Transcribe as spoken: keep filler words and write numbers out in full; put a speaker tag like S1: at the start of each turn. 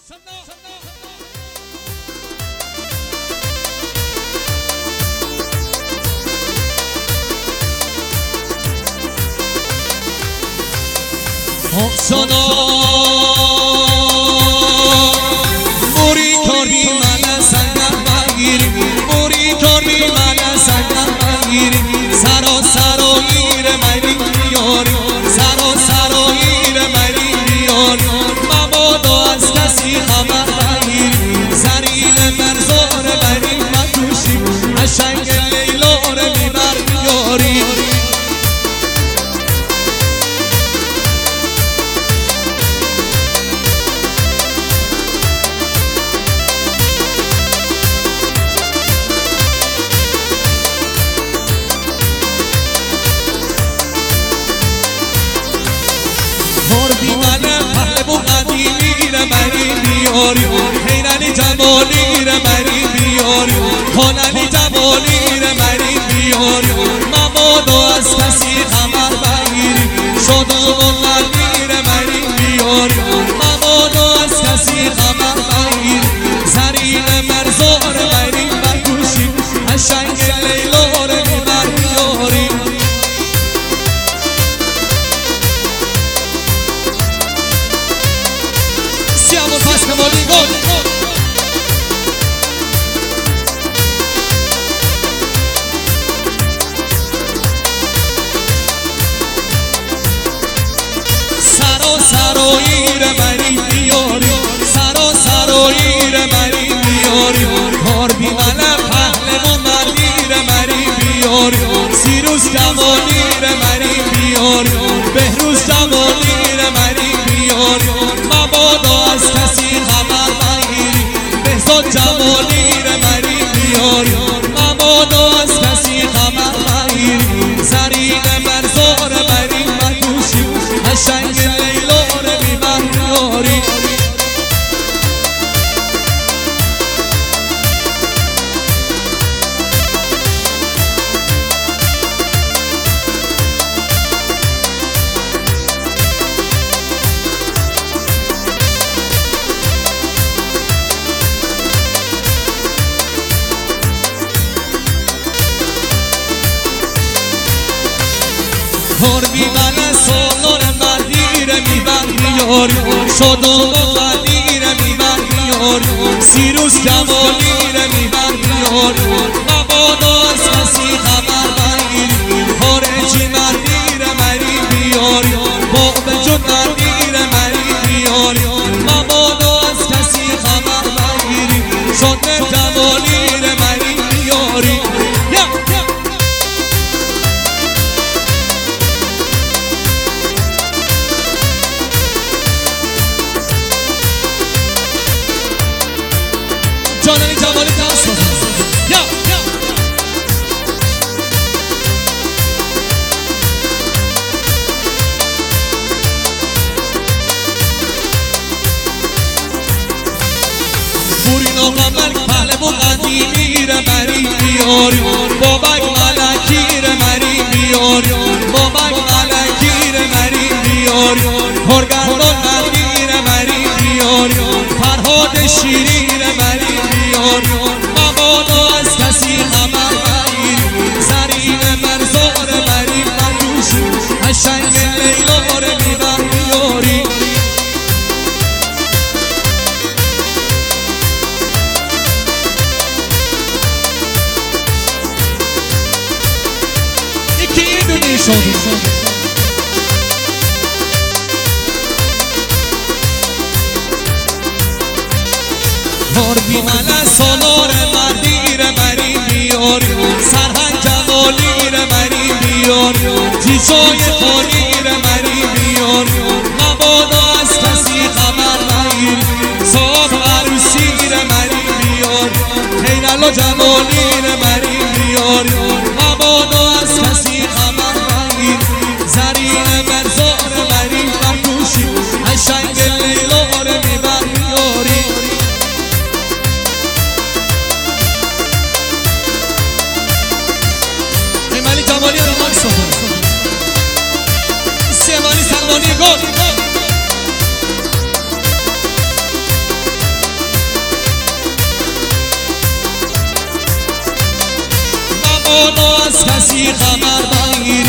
S1: حسنا موری کنی من سنگم بگیری موری کنی من سنگم بگیری سرا سراییر منی بیاری سرا سراییر منی بیاری مبادا از کسی خبر بگیری زرین مرزار منی مدوشی قشنگ لیلا رو میبر بیاری حیرانی جمالی رو منی بیاری خاننی جمالی رو منی بیاری مبادا از کسی خبر بگیری شادمان قلبی رو منی بیاری مبادا از کسی خبر بگیری زرین مرزار منی بگوشی قشنگ لیلا رو میبر بیاری سیامون پس کمالی گل سرا سراییر منی بیاری سرا سراییر منی بیاری کار بی منم پهلوان مردیر منی بیاری سیروس جمالیر منی بیاری بهروز جمالیر منی بیاری مبادا از کسی خبر بگیری بهزاد جمالیر منی بیاری مبادا از کسی خبر بگیری زرین مرزار منی مدوشی قشنگ لیلا رو میبر بیاری کار بی من سالار مدیر میبر بیاری شادمان قدیر میبر بیاری سیروس جمالی رو میبر بیاری مبادا از کسی خبر بگیری خارجی مردیر منی بیاری باب جون مردیر منی بیاری مبادا از کسی خبر بگیری شادمان جمالی رو منی بیاری جانانی جمالی دست بزن یا بورین آقا ملک پهلوان قدیمی رو منی بیاری بابک ملکی رو منی بیاری بابک ملکی رو منی بیاری کارگردان مردی رو منی بیاری فرهاد شیری رو منی بیاری مبادا از کسی خبر بگیری زرین مرزار منی مدوشی قشنگ لیلا رو میبر بیاری یکی یه دونی شد کار بی من سالار مردیر منی بیاری سرهنگ جمالی رو منی بیاری جیشای خانی رو منی بیاری مبادا از کسی خبر بگیری صاحب عروسی رو منی بیاری حیرالله جمالی رو منی بیاری مبادا از کسی خبر بگیری زرین مرزار منی بگوشی قشنگ لیلا رو میبر بیاری جمالی رو ماکس بکنه سیمانی سلمانی گل جانو از کسی خبر نگیری